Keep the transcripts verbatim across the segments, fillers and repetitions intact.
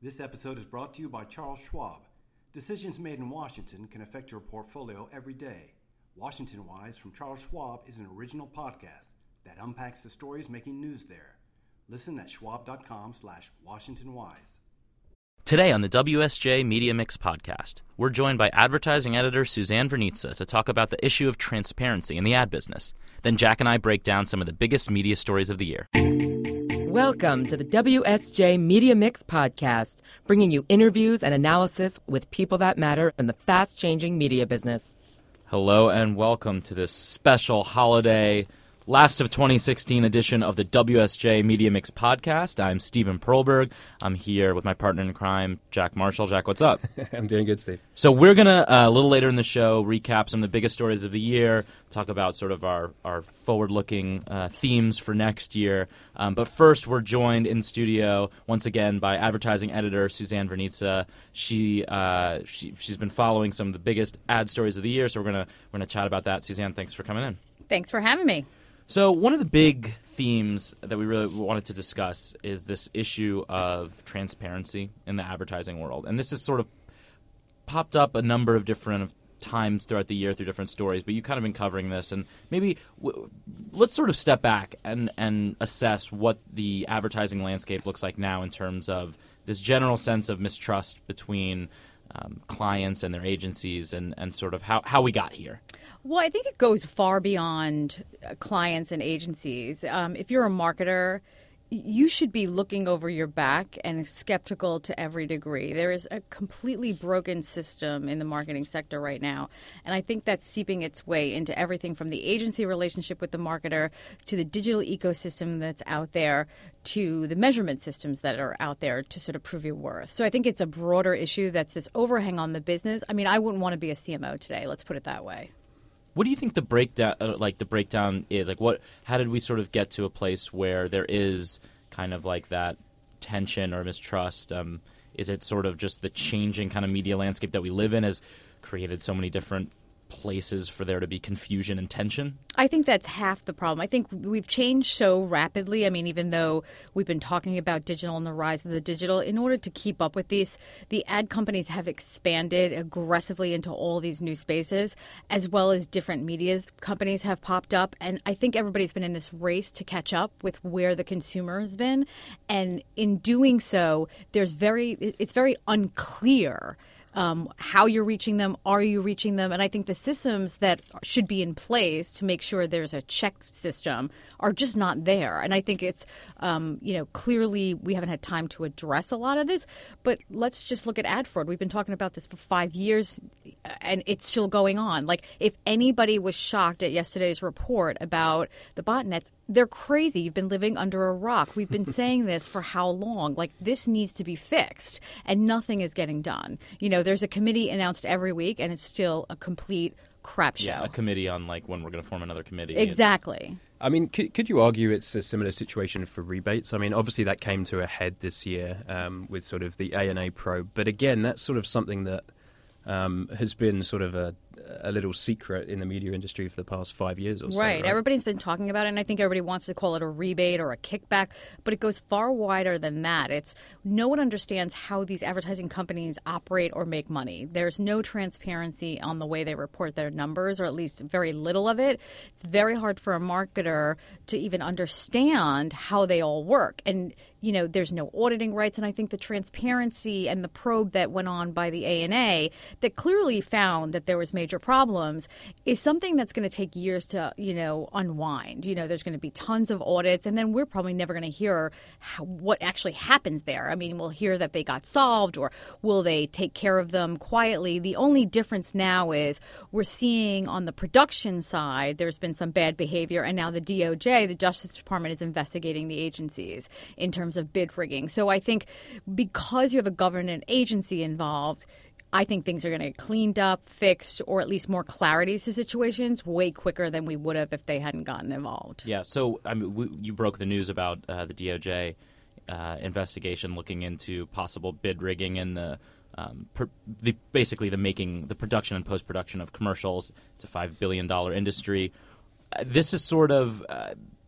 This episode is brought to you by Charles Schwab. Decisions made in Washington can affect your portfolio every day. Washington Wise from Charles Schwab is an original podcast that unpacks the stories making news there. Listen at schwab.com slash Washington Wise. Today on the W S J Media Mix podcast, we're joined by advertising editor Suzanne Vernitza to talk about the issue of transparency in the ad business. Then Jack and I break down some of the biggest media stories of the year. Welcome to the W S J Media Mix podcast, bringing you interviews and analysis with people that matter in the fast-changing media business. Hello and welcome to this special holiday last of twenty sixteen edition of the W S J Media Mix podcast. I'm Stephen Perlberg. I'm here with my partner in crime, Jack Marshall. Jack, what's up? I'm doing good, Steve. So we're going to, uh, a little later in the show, recap some of the biggest stories of the year, talk about sort of our, our forward-looking uh, themes for next year. Um, but first, we're joined in studio once again by advertising editor Suzanne Vernitza. She, uh, she, she's been following some of the biggest ad stories of the year, so we're going to we're going to chat about that. Suzanne, thanks for coming in. Thanks for having me. So one of the big themes that we really wanted to discuss is this issue of transparency in the advertising world. And this has sort of popped up a number of different times throughout the year through different stories, but you've kind of been covering this. And maybe w- let's sort of step back and, and assess what the advertising landscape looks like now in terms of this general sense of mistrust between um, clients and their agencies and, and sort of how, how we got here. Well, I think it goes far beyond uh, clients and agencies. Um, if you're a marketer, you should be looking over your back and skeptical to every degree. There is a completely broken system in the marketing sector right now. And I think that's seeping its way into everything from the agency relationship with the marketer to the digital ecosystem that's out there to the measurement systems that are out there to sort of prove your worth. So I think it's a broader issue that's this overhang on the business. I mean, I wouldn't want to be a C M O today. Let's put it that way. What do you think the breakdown, uh, like the breakdown is? Like, what? How did we sort of get to a place where there is kind of like that tension or mistrust? Um, is it sort of just the changing kind of media landscape that we live in has created so many different places for there to be confusion and tension? I think that's half the problem. I think we've changed so rapidly. I mean, even though we've been talking about digital and the rise of the digital, in order to keep up with these, the ad companies have expanded aggressively into all these new spaces, as well as different media companies have popped up. And I think everybody's been in this race to catch up with where the consumer has been. And in doing so, there's very it's very unclear Um, how you're reaching them, are you reaching them? And I think the systems that should be in place to make sure there's a check system are just not there. And I think it's, um, you know, clearly we haven't had time to address a lot of this. But let's just look at ad fraud. We've been talking about this for five years, and it's still going on. Like, if anybody was shocked at yesterday's report about the botnets, they're crazy. You've been living under a rock. We've been saying this for how long? Like, this needs to be fixed, and nothing is getting done. You know, there's a committee announced every week, and it's still a complete crap show. Yeah, a committee on like when we're going to form another committee. Exactly. I mean, could, could you argue it's a similar situation for rebates? I mean, obviously that came to a head this year um, with sort of the A and A probe. But again, that's sort of something that um, has been sort of a, a little secret in the media industry for the past five years or so. Right. Right. Everybody's been talking about it, and I think everybody wants to call it a rebate or a kickback, but it goes far wider than that. It's no one understands how these advertising companies operate or make money. There's no transparency on the way they report their numbers, or at least very little of it. It's very hard for a marketer to even understand how they all work. And you know, there's no auditing rights, and I think the transparency and the probe that went on by the A and A that clearly found that there was major problems is something that's going to take years to, you know, unwind. You know, there's going to be tons of audits, and then we're probably never going to hear how, what actually happens there. I mean, we'll hear that they got solved, or will they take care of them quietly? The only difference now is we're seeing on the production side there's been some bad behavior, and now the D O J, the Justice Department, is investigating the agencies in terms of bid rigging. So I think because you have a government agency involved, I think things are going to get cleaned up, fixed, or at least more clarity to situations way quicker than we would have if they hadn't gotten involved. Yeah. So I mean, we, you broke the news about uh, the D O J uh, investigation looking into possible bid rigging and the, um, per, the basically the making, the production and post production of commercials. It's a five billion dollar industry. Uh, this is sort of. Uh,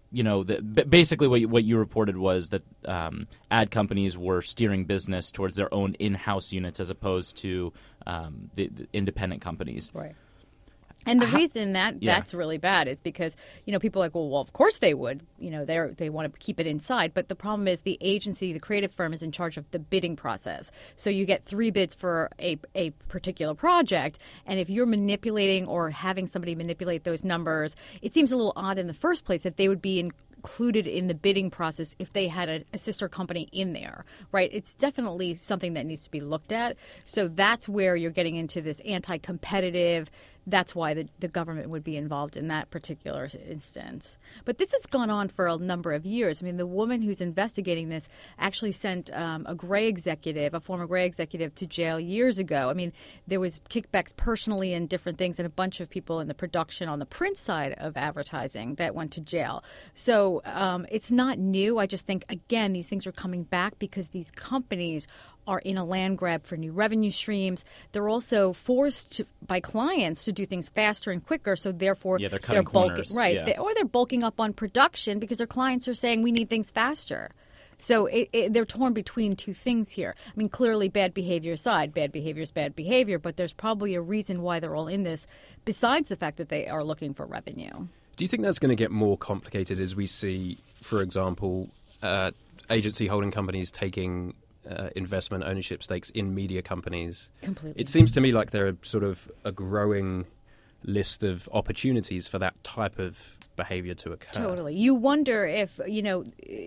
you know, the, basically what you, what you reported was that um, ad companies were steering business towards their own in-house units as opposed to um, the, the independent companies. Right. And the How, reason that yeah. that's really bad is because, you know, people are like, well, well, of course they would. You know, they they want to keep it inside. But the problem is the agency, the creative firm, is in charge of the bidding process. So you get three bids for a, a particular project. And if you're manipulating or having somebody manipulate those numbers, it seems a little odd in the first place that they would be in included in the bidding process if they had a, a sister company in there, right? It's definitely something that needs to be looked at. So that's where you're getting into this anti-competitive. That's why the, the government would be involved in that particular instance. But this has gone on for a number of years. I mean, the woman who's investigating this actually sent um, a Gray executive, a former Gray executive, to jail years ago. I mean, there was kickbacks personally and different things, and a bunch of people in the production on the print side of advertising that went to jail. So um, it's not new. I just think, again, these things are coming back because these companies are in a land grab for new revenue streams. They're also forced to, by clients to do things faster and quicker, so therefore yeah, they're cutting they're bulking, corners. right? Yeah. They, or they're bulking up on production because their clients are saying we need things faster. So it, it, they're torn between two things here. I mean, clearly, bad behavior aside, bad behavior is bad behavior, but there's probably a reason why they're all in this, besides the fact that they are looking for revenue. Do you think that's going to get more complicated as we see, for example, uh, agency holding companies taking Uh, investment ownership stakes in media companies? Completely. It seems to me like there are sort of a growing list of opportunities for that type of behavior to occur. Totally. You wonder if, you know,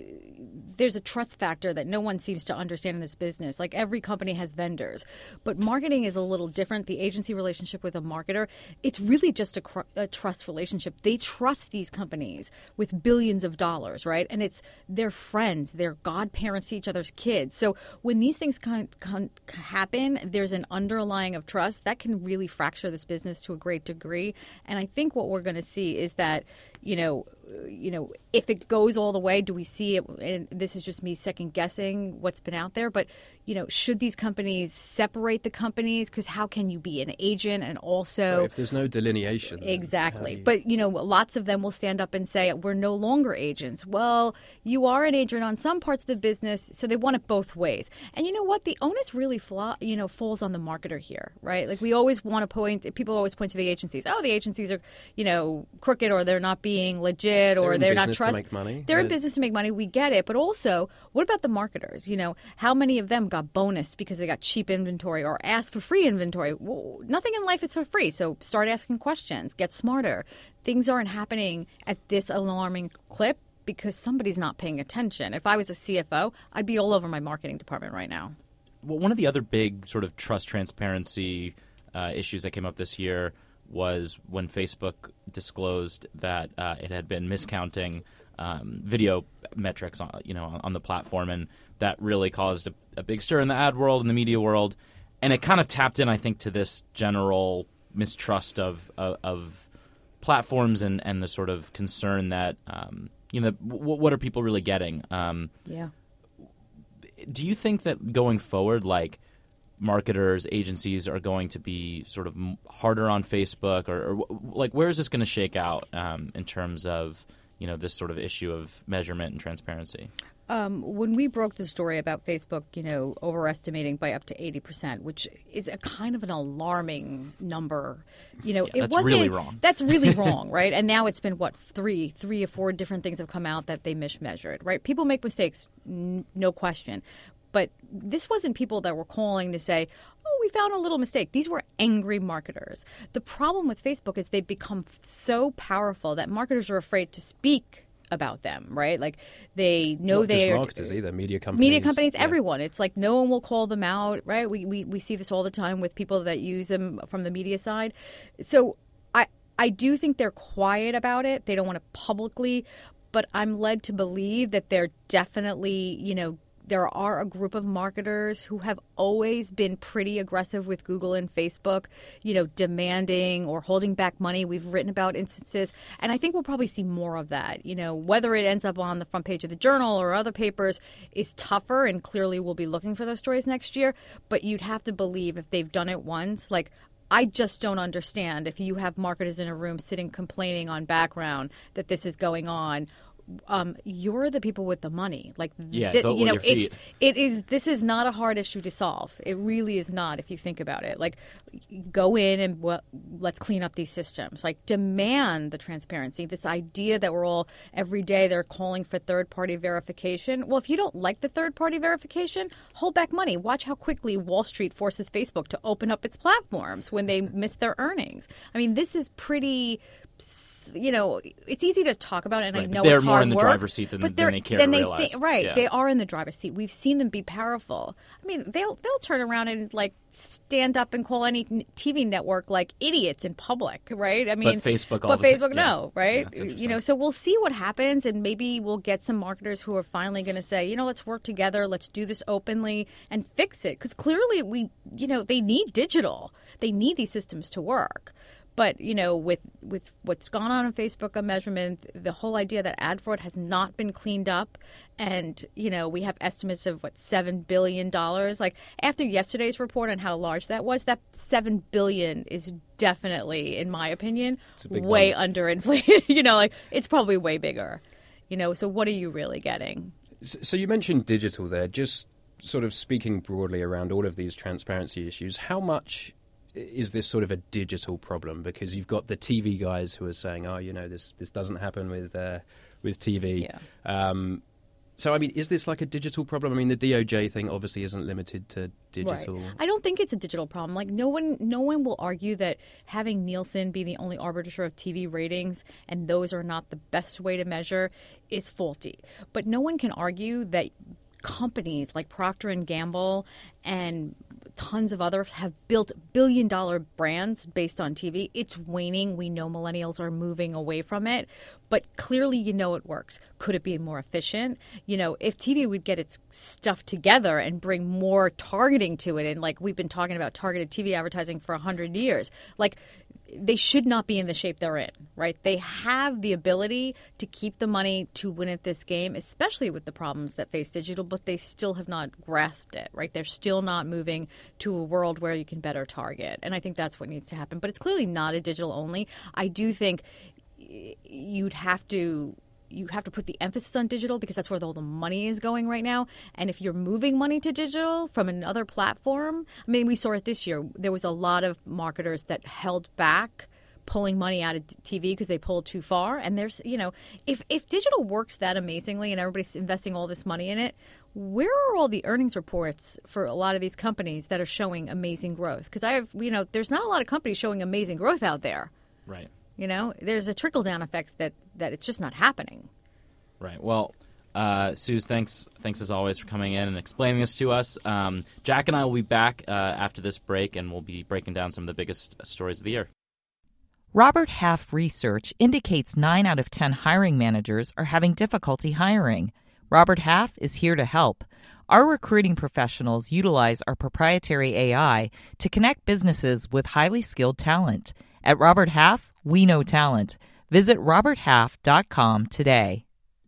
there's a trust factor that no one seems to understand in this business. Like every company has vendors, but marketing is a little different. The agency relationship with a marketer, it's really just a, cr- a trust relationship. They trust these companies with billions of dollars, right? And it's their friends, they're godparents to each other's kids. So when these things can, can happen, there's an underlying of trust that can really fracture this business to a great degree. And I think what we're going to see is that, you know, you know, if it goes all the way, do we see it? And this is just me second guessing what's been out there. But, you know, should these companies separate the companies? Because how can you be an agent and also Right, if there's no delineation. Exactly. You... But, you know, lots of them will stand up and say, we're no longer agents. Well, you are an agent on some parts of the business, so they want it both ways. And you know what? The onus really, flaw, you know, falls on the marketer here, right? Like we always want to point, people always point to the agencies. Oh, the agencies are, you know, crooked or they're not being legit or they're, they're not trust. To make money. They're they're in business to make money. We get it. But also, what about the marketers? You know, how many of them got bonus because they got cheap inventory or asked for free inventory? Well, nothing in life is for free. So start asking questions. Get smarter. Things aren't happening at this alarming clip because somebody's not paying attention. If I was a C F O, I'd be all over my marketing department right now. Well, one of the other big sort of trust transparency uh, issues that came up this year was when Facebook disclosed that uh, it had been miscounting um, video metrics on, you know, on the platform, and that really caused a, a big stir in the ad world and the media world, and it kind of tapped in, I think, to this general mistrust of of, of platforms and, and the sort of concern that um, you know w- what are people really getting? Um, yeah. Do you think that going forward, like, marketers, agencies are going to be sort of harder on Facebook, or, or like where is this going to shake out um, in terms of, you know, this sort of issue of measurement and transparency? Um, when we broke the story about Facebook, you know, overestimating by up to eighty percent, which is a kind of an alarming number, you know, Yeah, it that's wasn't really wrong. That's really wrong, right? And now it's been what three, three or four different things have come out that they mismeasured, right? People make mistakes, n- no question. But this wasn't people that were calling to say, oh, we found a little mistake. These were angry marketers. The problem with Facebook is they've become so powerful that marketers are afraid to speak about them, right? Like they know Not they just are marketers either, media companies. Media companies, yeah. everyone. It's like no one will call them out, right? We, we we see this all the time with people that use them from the media side. So I I do think they're quiet about it. They don't want to publicly, but I'm led to believe that they're definitely, you know, there are a group of marketers who have always been pretty aggressive with Google and Facebook, you know, demanding or holding back money. We've written about instances, and I think we'll probably see more of that. You know, whether it ends up on the front page of the Journal or other papers is tougher, and clearly we'll be looking for those stories next year. But you'd have to believe if they've done it once, like, I just don't understand if you have marketers in a room sitting complaining on background that this is going on. um, you're the people with the money. Like, Yeah, th- vote you with know, your feet. it's it is. This is not a hard issue to solve. It really is not. If you think about it, like, go in and well, let's clean up these systems. Like, demand the transparency. This idea that we're all every day they're calling for third party verification. Well, if you don't like the third party verification, hold back money. Watch how quickly Wall Street forces Facebook to open up its platforms when they miss their earnings. I mean, this is pretty. You know, it's easy to talk about it, and Right, I but know they're it's more hard in the work, driver's seat than- but than they're- they care then to they realize. thi- right, Yeah. they are in the driver's seat. We've seen them be powerful. I mean, they'll they'll turn around and like stand up and call any T V network like idiots in public, right? I mean, Facebook all but of a sudden- Facebook, yeah. no, right? Yeah, that's you interesting. know, so we'll see what happens, and maybe we'll get some marketers who are finally going to say, you know, let's work together, let's do this openly and fix it, because clearly we, you know, they need digital, they need these systems to work. But, you know, with with what's gone on in Facebook on measurement, the whole idea that ad fraud has not been cleaned up, and, you know, we have estimates of, what, seven billion dollars. Like, after yesterday's report on how large that was, that seven billion dollars is definitely, in my opinion, a big way number. underinflated. You know, like, it's probably way bigger. You know, so what are you really getting? So you mentioned digital there. Just sort of speaking broadly around all of these transparency issues, how much is this sort of a digital problem? Because you've got the T V guys who are saying, "Oh, you know, this this doesn't happen with uh, with T V." Yeah. Um, so, I mean, is this like a digital problem? I mean, the D O J thing obviously isn't limited to digital. Right. I don't think it's a digital problem. Like, no one, no one will argue that having Nielsen be the only arbiter of T V ratings and those are not the best way to measure is faulty. But no one can argue that companies like Procter and Gamble and tons of others have built billion dollar brands based on T V. It's waning. We know millennials are moving away from it, but clearly, you know, it works. Could it be more efficient? You know, if T V would get its stuff together and bring more targeting to it, and like we've been talking about targeted T V advertising for a hundred years, like they should not be in the shape they're in, right? They have the ability to keep the money to win at this game, especially with the problems that face digital, but they still have not grasped it, right? They're still not moving to a world where you can better target. And I think that's what needs to happen. But it's clearly not a digital only. I do think you'd have to you have to put the emphasis on digital because that's where all the money is going right now. And if you're moving money to digital from another platform, I mean, we saw it this year. There was a lot of marketers that held back pulling money out of T V because they pulled too far. And there's, you know, if, if digital works that amazingly and everybody's investing all this money in it, where are all the earnings reports for a lot of these companies that are showing amazing growth? Because I have, you know, there's not a lot of companies showing amazing growth out there. Right. You know, there's a trickle-down effect that, that it's just not happening. Right. Well, uh, Suze, thanks, thanks as always for coming in and explaining this to us. Um, Jack and I will be back uh, after this break, and we'll be breaking down some of the biggest stories of the year. Robert Half research indicates nine out of ten hiring managers are having difficulty hiring. Robert Half is here to help. Our recruiting professionals utilize our proprietary A I to connect businesses with highly skilled talent. At Robert Half, we know talent. Visit robert half dot com today.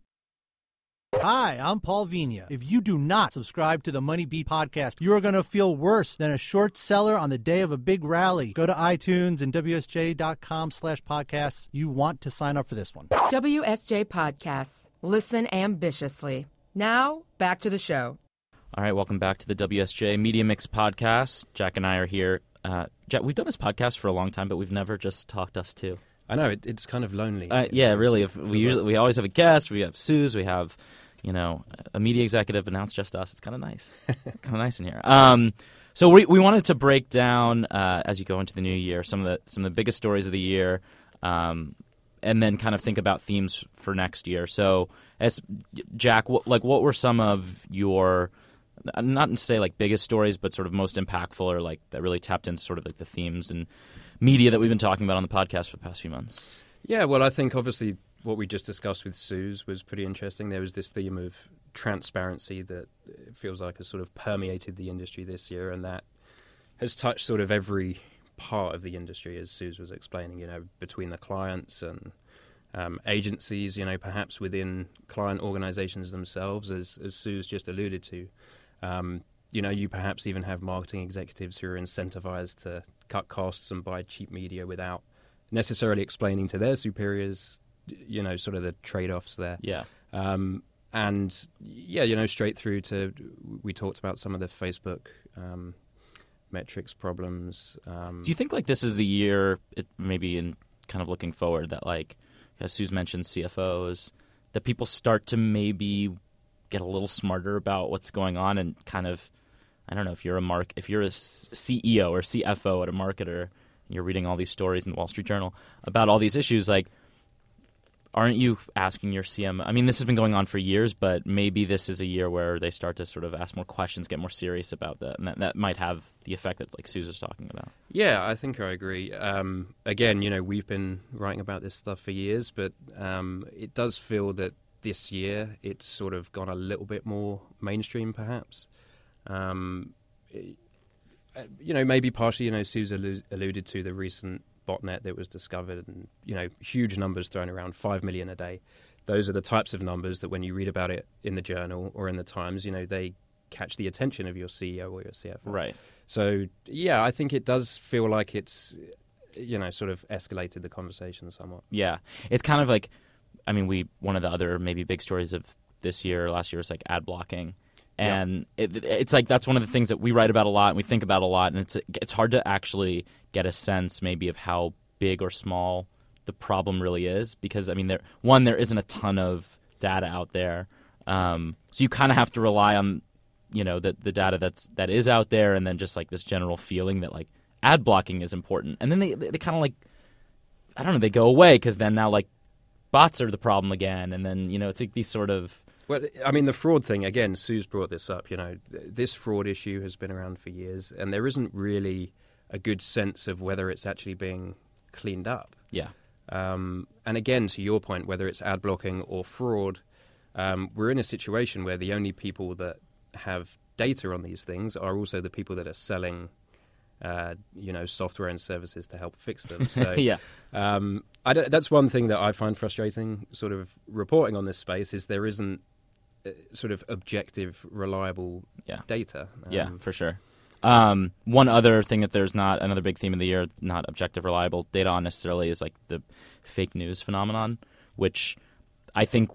Hi, I'm Paul Vigna. If you do not subscribe to the Money Beat podcast, you are going to feel worse than a short seller on the day of a big rally. Go to iTunes and W S J dot com slash podcasts. You want to sign up for this one. W S J Podcasts. Listen ambitiously. Now, back to the show. All right, welcome back to the W S J Media Mix podcast. Jack and I are here. Uh, Jack, we've done this podcast for a long time, but we've never just talked us two. I know, it, it's kind of lonely. Uh, yeah, really. If we usually we always have a guest. We have Suze. We have, you know, a media executive, but now it's just us. It's kind of nice. kind of nice in here. Um, so we we wanted to break down uh, as you go into the new year some of the some of the biggest stories of the year, um, and then kind of think about themes for next year. So, as Jack, what, like, what were some of your not to say like biggest stories, but sort of most impactful or like that really tapped into sort of like the themes and media that we've been talking about on the podcast for the past few months? Yeah, well, I think obviously what we just discussed with Suze was pretty interesting. There was this theme of transparency that it feels like has sort of permeated the industry this year, and that has touched sort of every part of the industry, as Suze was explaining, you know, between the clients and um, agencies, you know, perhaps within client organizations themselves, as, as Suze just alluded to. Um, you know, you perhaps even have marketing executives who are incentivized to cut costs and buy cheap media without necessarily explaining to their superiors you know, sort of the trade-offs there. Yeah. Um, and yeah, you know, straight through to, we talked about some of the Facebook um, metrics problems. Um, Do you think like this is the year, it, maybe in kind of looking forward, that like, as Suze mentioned, C F Os, that people start to maybe get a little smarter about what's going on and kind of, I don't know, if you're a mark, if you're a C E O or C F O at a marketer, and you're reading all these stories in the Wall Street Journal about all these issues, like, aren't you asking your C M O? I mean, this has been going on for years, but maybe this is a year where they start to sort of ask more questions, get more serious about that, and that, that might have the effect that like Suze was talking about. Yeah, I think I agree. Um, again, you know, we've been writing about this stuff for years, but um, it does feel that this year it's sort of gone a little bit more mainstream, perhaps. Um, it, you know, maybe partially, you know, Suze allu- alluded to the recent botnet that was discovered, and you know, huge numbers thrown around, five million a day. Those are the types of numbers that when you read about it in the Journal or in the Times, you know, they catch the attention of your C E O or your C F O. Right. So yeah, I think it does feel like it's, you know, sort of escalated the conversation somewhat. Yeah, it's kind of like, I mean, we one of the other maybe big stories of this year, last year, was like ad blocking. And yeah. it, it's like that's one of the things that we write about a lot and we think about a lot, and it's it's hard to actually get a sense maybe of how big or small the problem really is, because I mean, there one there isn't a ton of data out there, um, so you kind of have to rely on, you know, the the data that's that is out there, and then just like this general feeling that like ad blocking is important, and then they they, they kind of like, I don't know, they go away because then now like bots are the problem again, and then you know it's like these sort of. Well, I mean, the fraud thing, again, Suze brought this up, you know, this fraud issue has been around for years, and there isn't really a good sense of whether it's actually being cleaned up. Yeah. Um, and again, to your point, whether it's ad blocking or fraud, um, we're in a situation where the only people that have data on these things are also the people that are selling, uh, you know, software and services to help fix them. So, yeah. Um, I don't, that's one thing that I find frustrating, sort of reporting on this space, is there isn't uh, sort of objective, reliable yeah. data. Um, yeah, for sure. Um, one other thing that there's not, another big theme of the year, not objective, reliable data on necessarily, is like the fake news phenomenon, which I think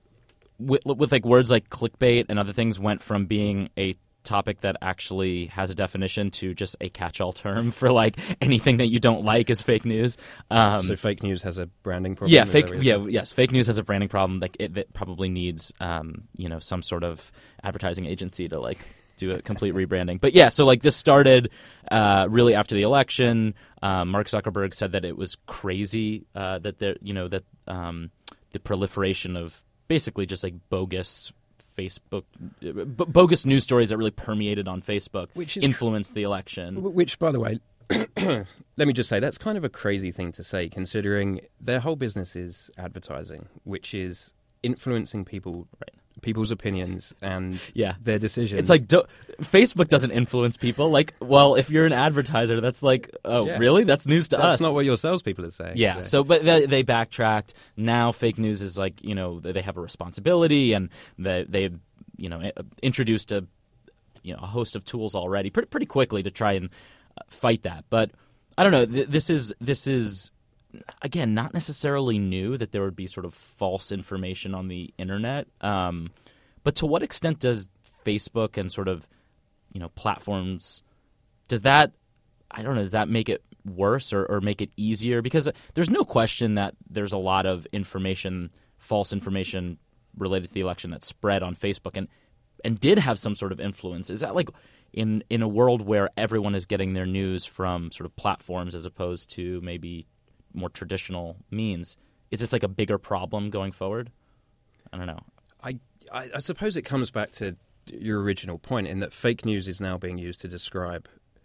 with, with like words like clickbait and other things went from being a topic that actually has a definition to just a catch-all term for like anything that you don't like is fake news. Um, so fake news has a branding problem. Yeah, fake. Yeah, yes, fake news has a branding problem. Like it, it probably needs, um, you know, some sort of advertising agency to like do a complete rebranding. But yeah, so like this started uh, really after the election. Um, Mark Zuckerberg said that it was crazy uh, that there, you know, that um, the proliferation of basically just like bogus Facebook, b- bogus news stories that really permeated on Facebook, which is influenced the election. Which, by the way, let me just say, that's kind of a crazy thing to say, considering their whole business is advertising, which is influencing people, right. people's opinions and yeah. their decisions. It's like do- Facebook doesn't influence people. Like, well, if you're an advertiser, that's like, oh, yeah. really? That's news to that's us. That's not what your salespeople are saying. Yeah. So, so but they, they backtracked. Now, fake news is like, you know, they have a responsibility, and they they've, you know, introduced a, you know, a host of tools already pretty pretty quickly to try and fight that. But I don't know. Th- this is this is. Again, not necessarily new that there would be sort of false information on the internet, um, but to what extent does Facebook and sort of, you know, platforms, does that, I don't know, does that make it worse or, or make it easier? Because there's no question that there's a lot of information, false information related to the election that spread on Facebook and and did have some sort of influence. Is that like in in a world where everyone is getting their news from sort of platforms as opposed to maybe more traditional means, is this like a bigger problem going forward? I don't know. I, I, I suppose it comes back to your original point in that fake news is now being used to describe,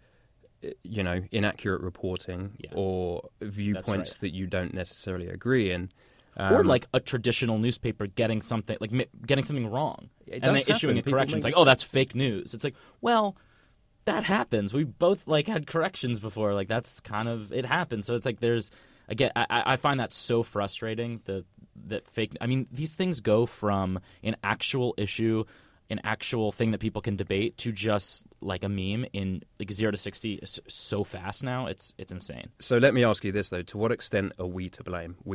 you know, inaccurate reporting yeah. or viewpoints right. that you don't necessarily agree in. Um, or like a traditional newspaper getting something, like getting something wrong and then happen. issuing a People correction. It's like, mistakes. oh, that's fake news. It's like, well, that happens. We both like had corrections before. Like that's kind of, it happens. So it's like there's, Again, I, I find that so frustrating. The that fake. I mean, these things go from an actual issue, an actual thing that people can debate, to just like a meme in like zero to sixty so fast now. It's it's insane. So let me ask you this though: to what extent are we to blame? We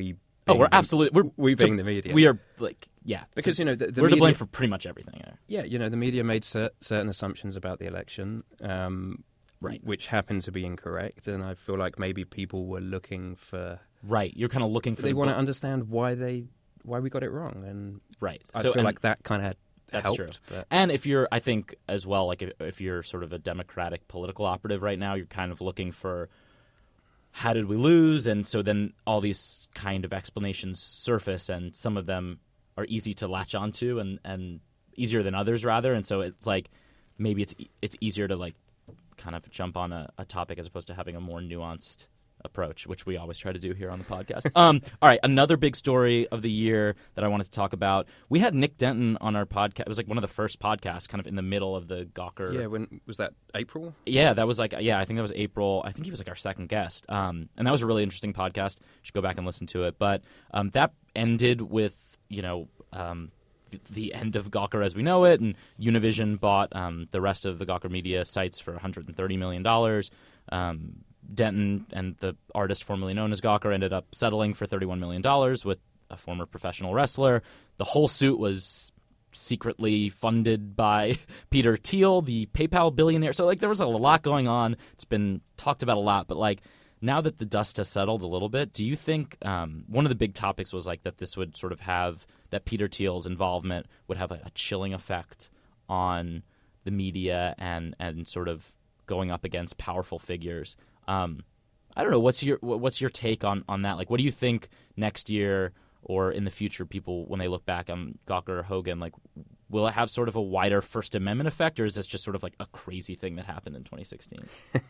Oh, we're the- absolutely we're we being the media. We are like yeah, Because, to- you know, the- the we're to blame media- for pretty much everything. Yeah. Yeah, you know, the media made cer- certain assumptions about the election, um, Right. which happened to be incorrect, and I feel like maybe people were looking for. Right, you're kind of looking for They the want to bu- understand why they why we got it wrong, and right. I so feel and like that kind of that's helped. true. But And if you're, I think as well, like if, if you're sort of a Democratic political operative right now, you're kind of looking for how did we lose, and so then all these kind of explanations surface, and some of them are easy to latch onto, and, and easier than others rather, and so it's like maybe it's it's easier to like kind of jump on a, a topic as opposed to having a more nuanced approach, which we always try to do here on the podcast. um, all right, another big story of the year that I wanted to talk about. We had Nick Denton on our podcast. It was like one of the first podcasts, kind of in the middle of the Gawker. yeah, when was that? April? Yeah, that was like yeah, I think that was April. I think he was like our second guest, um, and that was a really interesting podcast. You should go back and listen to it. But um, that ended with you know. Um, the end of Gawker as we know it, and Univision bought um, the rest of the Gawker Media sites for one hundred thirty million dollars. Um, Denton and the artist formerly known as Gawker ended up settling for thirty-one million dollars with a former professional wrestler. The whole suit was secretly funded by Peter Thiel, the PayPal billionaire. So like there was a lot going on. It's been talked about a lot, but like now that the dust has settled a little bit, do you think um, one of the big topics was like that this would sort of have that Peter Thiel's involvement would have a, a chilling effect on the media and and sort of going up against powerful figures. Um, I don't know. What's your what's your take on, on that? Like, what do you think next year or in the future, people when they look back on Gawker or Hogan, like, will it have sort of a wider First Amendment effect, or is this just sort of like a crazy thing that happened in twenty sixteen?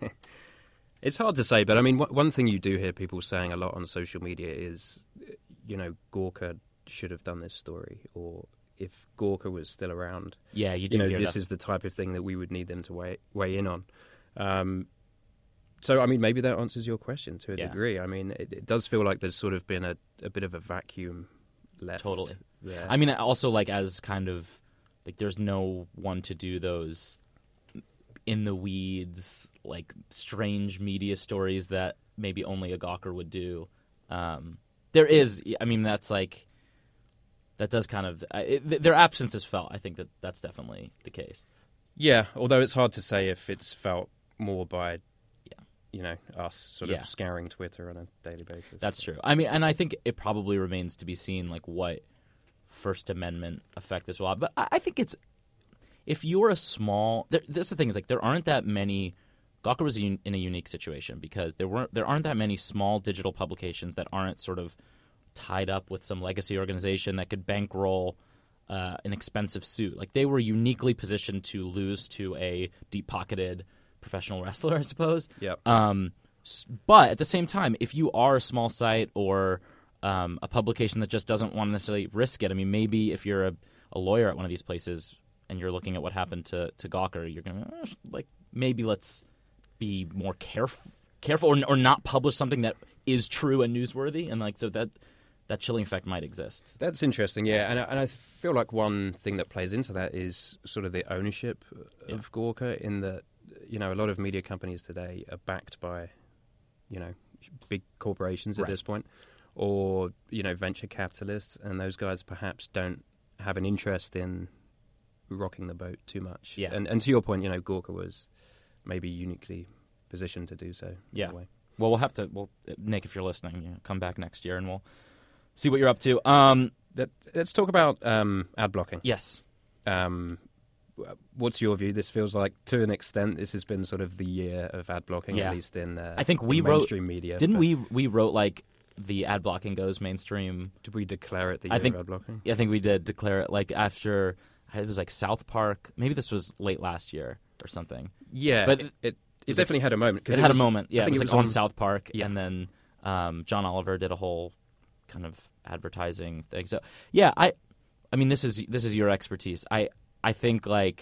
It's hard to say, but I mean, w- one thing you do hear people saying a lot on social media is, you know, Gawker should have done this story, or if Gawker was still around, Yeah, you do you know, hear this that. is the type of thing that we would need them to weigh, weigh in on. Um, so, I mean, maybe that answers your question to a Yeah. degree. I mean, it, it does feel like there's sort of been a, a bit of a vacuum left. Totally. there. I mean, also like as kind of like there's no one to do those in the weeds, like strange media stories that maybe only a Gawker would do. Um, there is, I mean, that's like that does kind of uh, it, their absence is felt. I think that that's definitely the case. Yeah, although it's hard to say if it's felt more by, Yeah. you know, us sort Yeah. of scouring Twitter on a daily basis. That's true. I mean, and I think it probably remains to be seen, like what First Amendment effect this will have. But I, I think it's if you're a small. There, this is the thing is like there aren't that many. Gawker was in a unique situation because there weren't there aren't that many small digital publications that aren't sort of tied up with some legacy organization that could bankroll uh, an expensive suit. Like they were uniquely positioned to lose to a deep-pocketed professional wrestler, I suppose. Yep. Um, s- but at the same time, if you are a small site or um, a publication that just doesn't want to necessarily risk it, I mean, maybe if you're a, a lawyer at one of these places and you're looking at what happened to, to Gawker, you're going to, eh, like, maybe let's be more careful, careful or, or not publish something that is true and newsworthy. And, like, so that that chilling effect might exist. That's interesting, yeah. And I, and I feel like one thing that plays into that is sort of the ownership Yeah. of Gawker, in that, you know, a lot of media companies today are backed by, you know, big corporations at Right. this point, or, you know, venture capitalists, and those guys perhaps don't have an interest in rocking the boat too much. Yeah. And, and to your point, you know, Gawker was maybe uniquely positioned to do so. Yeah. That way. Well, we'll have to, well, Nick, if you're listening, you know, come back next year and we'll see what you're up to. Um, Let, let's talk about um, ad blocking. yes. Um, what's your view? This feels like, to an extent, this has been sort of the year of ad blocking, Yeah. at least in uh, I think we in wrote- mainstream media. Didn't but we, we wrote, like, the ad blocking goes mainstream. Did we declare it the I year think- of ad blocking? I think we did declare it, like, after, it was like South Park. Maybe this was late last year or something. Yeah, But but it, was it, like- definitely had a moment. 'cause It, had was- a moment. Yeah, I think it was, it like was on, South Park, Yeah. and then um, John Oliver did a whole kind of advertising thing. So yeah, I, I mean, this is this is your expertise. I I think like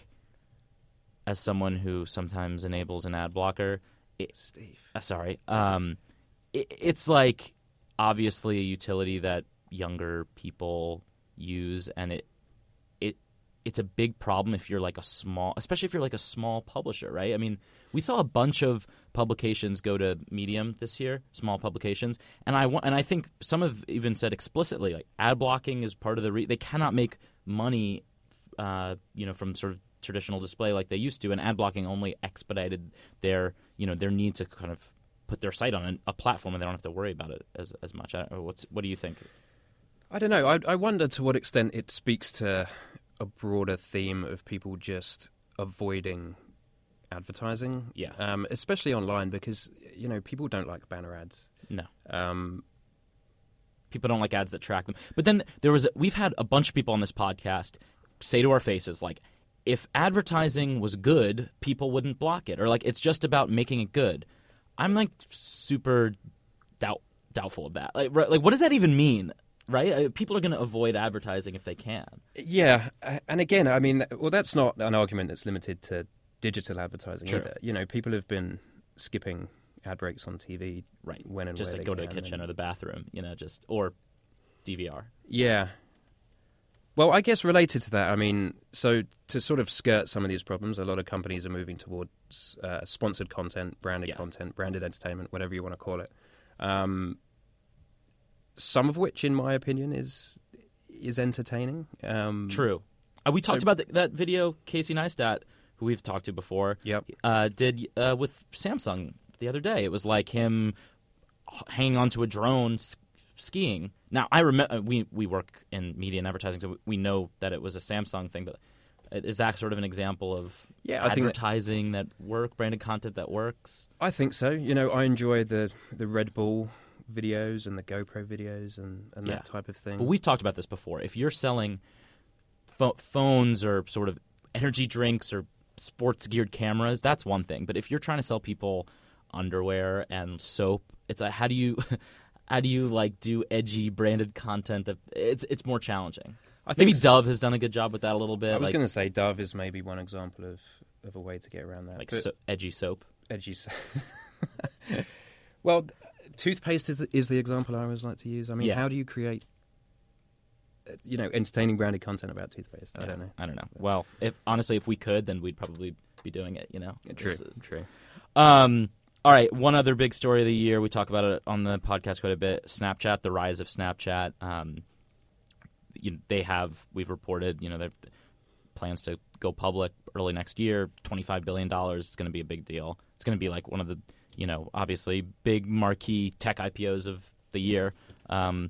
as someone who sometimes enables an ad blocker, it, Steve. uh, sorry, um, it, it's like obviously a utility that younger people use, and it it it's a big problem if you're like a small, especially if you're like a small publisher, right? I mean, we saw a bunch of publications go to Medium this year, small publications, and I want, and I think some have even said explicitly like ad blocking is part of the re- they cannot make money, uh, you know, from sort of traditional display like they used to, and ad blocking only expedited their you know their need to kind of put their site on a, a platform, and they don't have to worry about it as as much. I don't know, what's what do you think? I don't know. I, I wonder to what extent it speaks to a broader theme of people just avoiding advertising. Yeah. Um, especially online because, you know, people don't like banner ads. No. Um, people don't like ads that track them. But then there was, we've had a bunch of people on this podcast say to our faces, like, if advertising was good, people wouldn't block it. Or, like, it's just about making it good. I'm, like, super doubt, doubtful of that. Like, right, like, what does that even mean? Right? People are going to avoid advertising if they can. Yeah. And again, I mean, well, that's not an argument that's limited to digital advertising Sure. either. You know, people have been skipping ad breaks on T V Right. when and just where like they go to the can, kitchen and- or the bathroom, you know, just or D V R. Yeah. Well, I guess related to that, I mean, so to sort of skirt some of these problems, a lot of companies are moving towards uh, sponsored content, branded Yeah. content, branded entertainment, whatever you want to call it. Um, some of which, in my opinion, is is entertaining. Um, True. Uh, we talked so- about the, that video Casey Neistat, who we've talked to before, Yep. uh, did uh, with Samsung the other day. It was like him h- hanging onto a drone s- skiing. Now, I remember we we work in media and advertising, so we know that it was a Samsung thing. But is that sort of an example of Yeah, I think that- advertising that, that work, branded content that works? I think so. You know, I enjoy the the Red Bull videos and the GoPro videos and, and Yeah. that type of thing. But we've talked about this before. If you're selling pho- phones or sort of energy drinks or sports geared cameras, that's one thing. But if you're trying to sell people underwear and soap, it's a, how do you how do you like do edgy branded content that it's it's more challenging. I think Maybe s- Dove has done a good job with that a little bit. I was like, going to say Dove is maybe one example of, of a way to get around that. like But- so, edgy soap. edgy. s- Well, toothpaste is the, is the example I always like to use. I mean, Yeah. how do you create, uh, you know, entertaining branded content about toothpaste? I Yeah, don't know. I don't know. Well, if honestly, if we could, then we'd probably be doing it. You know. True, This is- true. Um, all right, one other big story of the year. We talk about it on the podcast quite a bit. Snapchat, the rise of Snapchat. Um, you, they have, we've reported, you know, their plans to go public early next year. twenty-five billion dollars. It's going to be a big deal. It's going to be like one of the, you know, obviously big marquee tech I P Os of the year. Um,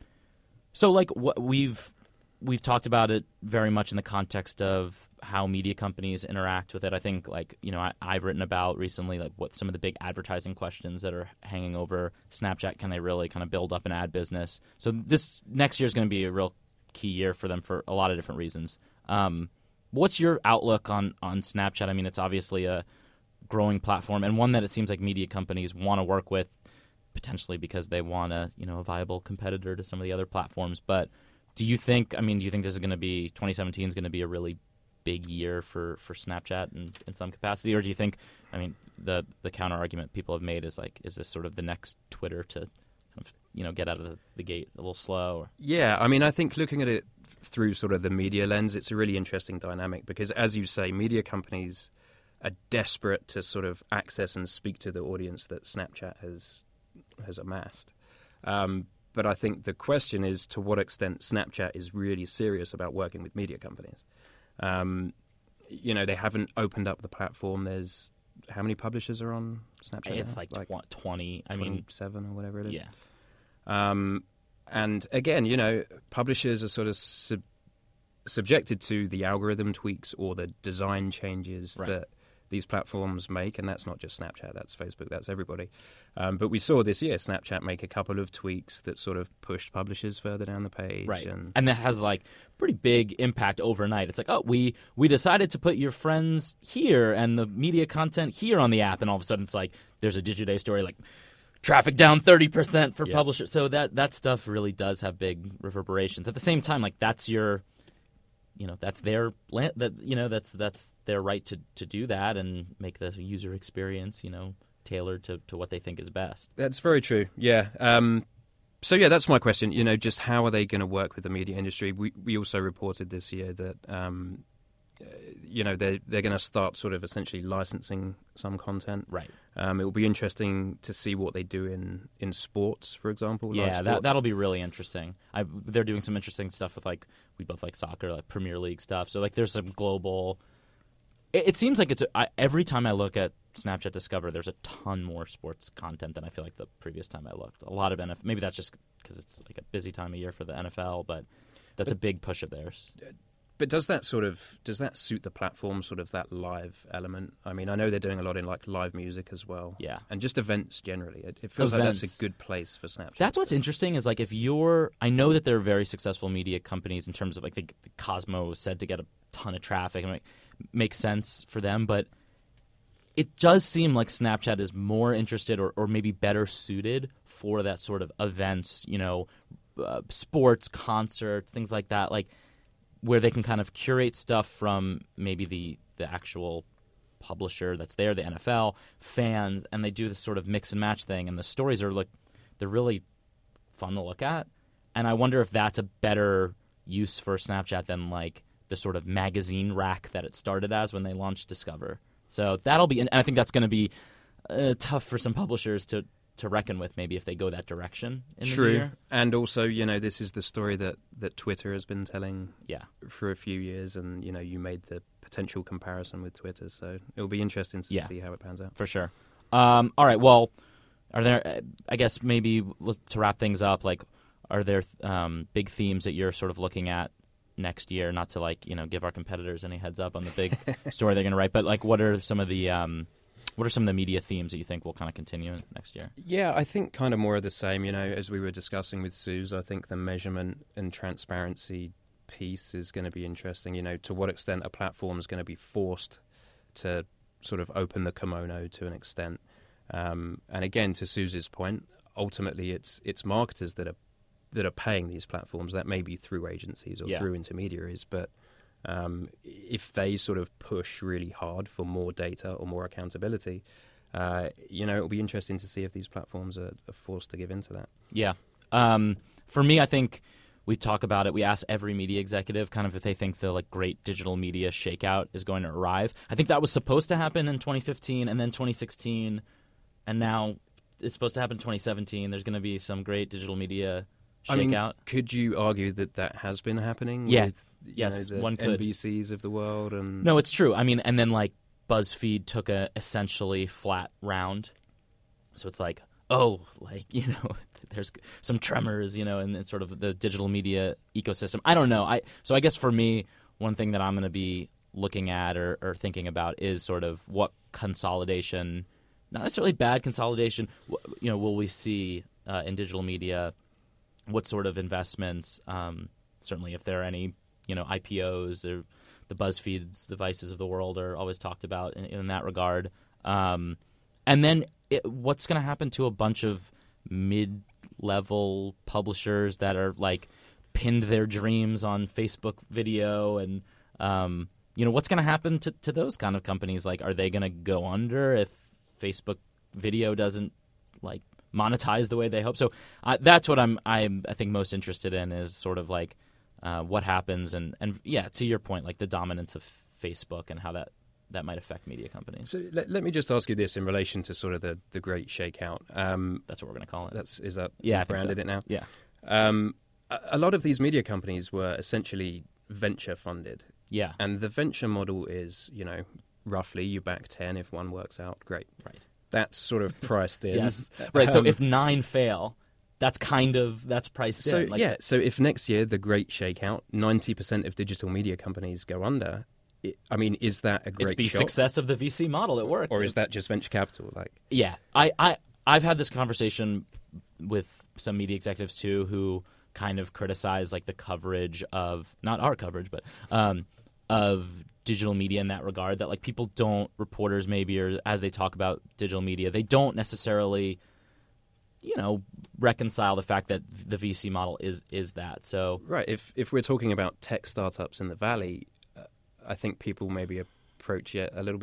so, like, what we've we've talked about it very much in the context of how media companies interact with it. I think, like, you know, I, I've written about recently, like, what some of the big advertising questions that are hanging over Snapchat. Can they really kind of build up an ad business? So this next year is going to be a real key year for them for a lot of different reasons. Um, what's your outlook on, on Snapchat? I mean, it's obviously a growing platform and one that it seems like media companies want to work with, potentially because they want a, you know, a viable competitor to some of the other platforms. But do you think, I mean, do you think this is going to be, twenty seventeen is going to be a really big year for, for Snapchat in, in some capacity? Or do you think, I mean, the, the counter argument people have made is like, is this sort of the next Twitter to, kind of, you know, get out of the, the gate a little slow? Or? Yeah, I mean, I think looking at it through sort of the media lens, it's a really interesting dynamic because, as you say, media companies are desperate to sort of access and speak to the audience that Snapchat has has amassed. Um, but I think the question is to what extent Snapchat is really serious about working with media companies. Um, you know, they haven't opened up the platform. There's how many publishers are on Snapchat? It's now? like, tw- twenty. I mean, twenty-seven or whatever it is. yeah. Um, and again, you know, publishers are sort of sub- subjected to the algorithm tweaks or the design changes Right. that these platforms make, and that's not just Snapchat, that's Facebook, that's everybody. Um, but we saw this year Snapchat make a couple of tweaks that sort of pushed publishers further down the page. Right. And, And that has like pretty big impact overnight. It's like, oh, we we decided to put your friends here and the media content here on the app, and all of a sudden it's like there's a Digiday story like traffic down thirty percent for Yeah. publishers. So that that stuff really does have big reverberations. At the same time, like that's your you know, that's their land, that you know, that's that's their right to, to do that and make the user experience, you know, tailored to, to what they think is best. That's very true, yeah. Um, so yeah, that's my question. You know, just how are they going to work with the media industry? We we also reported this year that um, uh, you know they they're going to start sort of essentially licensing some content. Right. Um, it will be interesting to see what they do in, in sports, for example. live Yeah, that sports. that'll be really interesting. I, they're doing some interesting stuff with like we both like soccer, like Premier League stuff. So like there's some global. It, it seems like it's a, I, every time I look at Snapchat Discover, there's a ton more sports content than I feel like the previous time I looked. A lot of N F L. Maybe that's just because it's like a busy time of year for the N F L, but that's but, a big push of theirs. But does that sort of does that suit the platform? Sort of that live element. I mean, I know they're doing a lot in like live music as well. Yeah, and just events generally. It, it feels events. like that's a good place for Snapchat. That's what's interesting is like if you're. I know that they're very successful media companies in terms of like the, the Cosmo is said to get a ton of traffic and it makes sense for them, but it does seem like Snapchat is more interested or, or maybe better suited for that sort of events, you know, uh, sports, concerts, things like that, like where they can kind of curate stuff from maybe the, the actual publisher that's there, the N F L, fans, and they do this sort of mix and match thing, and the stories are like they're really fun to look at. And I wonder if that's a better use for Snapchat than like the sort of magazine rack that it started as when they launched Discover. So that'll be, and I think that's going to be uh, tough for some publishers to, to reckon with, maybe if they go that direction in True. the year. And also, you know, this is the story that, that Twitter has been telling yeah. for a few years, and, you know, you made the potential comparison with Twitter, so it'll be interesting to yeah. see how it pans out. For sure. Um, all right, well, are there, I guess maybe to wrap things up, like, are there um, big themes that you're sort of looking at next year? Not to like you know give our competitors any heads up on the big story they're going to write, but like what are some of the um, what are some of the media themes that you think will kind of continue next year? Yeah, I think kind of more of the same. You know, as we were discussing with Suze, I think the measurement and transparency piece is going to be interesting. You know, to what extent a platform is going to be forced to sort of open the kimono to an extent. Um, and again, to Suze's point, ultimately it's it's marketers that are that are paying these platforms. That may be through agencies or yeah. through intermediaries, but um, if they sort of push really hard for more data or more accountability, uh, you know, it'll be interesting to see if these platforms are, are forced to give into that. Yeah. Um, for me, I think we talk about it. We ask every media executive kind of if they think the like great digital media shakeout is going to arrive. I think that was supposed to happen in twenty fifteen and then twenty sixteen, and now it's supposed to happen in twenty seventeen. There's going to be some great digital media shakeout. I mean, could you argue that that has been happening? Yeah. With, you yes, know, the one could. N B Cs of the world and no, it's true. I mean, and then like BuzzFeed took a essentially flat round, so it's like, oh, like you know, there's some tremors, you know, in, in sort of the digital media ecosystem. I don't know. I so I guess for me, one thing that I'm going to be looking at or, or thinking about is sort of what consolidation, not necessarily bad consolidation, you know, will we see uh, in digital media. What sort of investments, um, certainly if there are any, you know, I P Os or the BuzzFeeds, the Vices of the world are always talked about in, in that regard. Um, and then it, what's going to happen to a bunch of mid-level publishers that are like pinned their dreams on Facebook video and, um, you know, what's going to happen to, to those kind of companies? Like, are they going to go under if Facebook video doesn't like monetize the way they hope? So uh, that's what I'm, I'm, I think, most interested in is sort of like uh, what happens and, and, yeah, to your point, like the dominance of Facebook and how that, that might affect media companies. So let, let me just ask you this in relation to sort of the, the great shakeout. Um, that's what we're going to call it. That's is that yeah, branded so. it now? Yeah. Um, a, a lot of these media companies were essentially venture funded. Yeah. And the venture model is, you know, roughly you back ten. If one works out, great. Right. That's sort of priced in. Yes. Right. Um, so if nine fail, that's kind of, that's priced so, in. Like, yeah. So if next year, the great shakeout, ninety percent of digital media companies go under, it, I mean, is that a great It's the shock? success of the V C model. It worked. Or is that just venture capital? Like, Yeah. I, I, I've had this conversation with some media executives, too, who kind of criticize like the coverage of, not our coverage, but um, of digital media in that regard, that like people don't, reporters maybe, or as they talk about digital media, they don't necessarily, you know, reconcile the fact that the V C model is is that. So right, if if we're talking about tech startups in the Valley, uh, I think people maybe approach it a little bit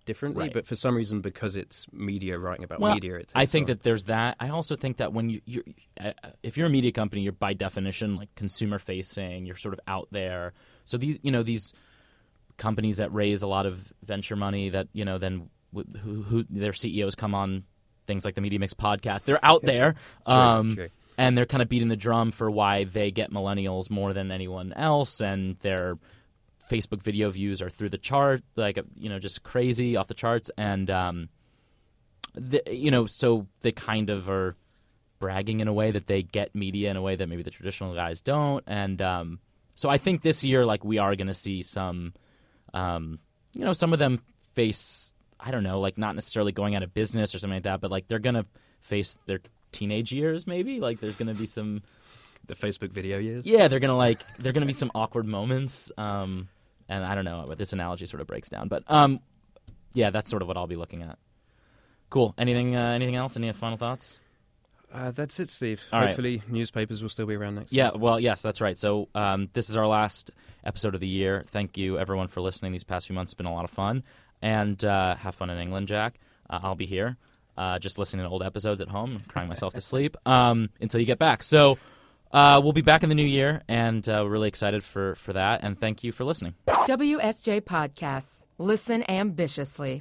differently. Right. But for some reason, because it's media writing about well, media, it I takes think on. that there's that. I also think that when you, you're, uh, if you're a media company, you're by definition like consumer facing. You're sort of out there. So these, you know, these companies that raise a lot of venture money that, you know, then who, who their C E Os come on things like the Media Mix podcast. They're out there. True, um, true. And they're kind of beating the drum for why they get millennials more than anyone else, and their Facebook video views are through the chart, like, you know, just crazy off the charts. And, um, the, you know, so they kind of are bragging in a way that they get media in a way that maybe the traditional guys don't. And um, so I think this year, like, we are going to see some, um, you know, some of them face, I don't know, like not necessarily going out of business or something like that, but like they're going to face their teenage years maybe. Like there's going to be some The Facebook video years? Yeah, they're going to like there're going to be some awkward moments. Um, and I don't know, but this analogy sort of breaks down. But um, yeah, that's sort of what I'll be looking at. Cool. Anything uh, anything else? Any final thoughts? Uh, that's it, Steve. All right. Hopefully newspapers will still be around next Yeah, time. well, yes, that's right. So um, this is our last episode of the year. Thank you, everyone, for listening these past few months. It's been a lot of fun. And uh, have fun in England, Jack. Uh, I'll be here uh, just listening to old episodes at home, crying myself to sleep um, until you get back. So uh, we'll be back in the new year, and uh, we're really excited for, for that. And thank you for listening. W S J Podcasts. Listen ambitiously.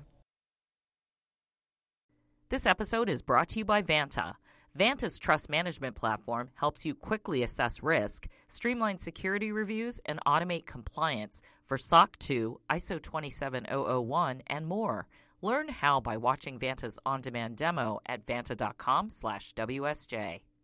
This episode is brought to you by Vanta. Vanta's trust management platform helps you quickly assess risk, streamline security reviews, and automate compliance for S O C two, I S O twenty-seven thousand one, and more. Learn how by watching Vanta's on-demand demo at vanta dot com slash W S J.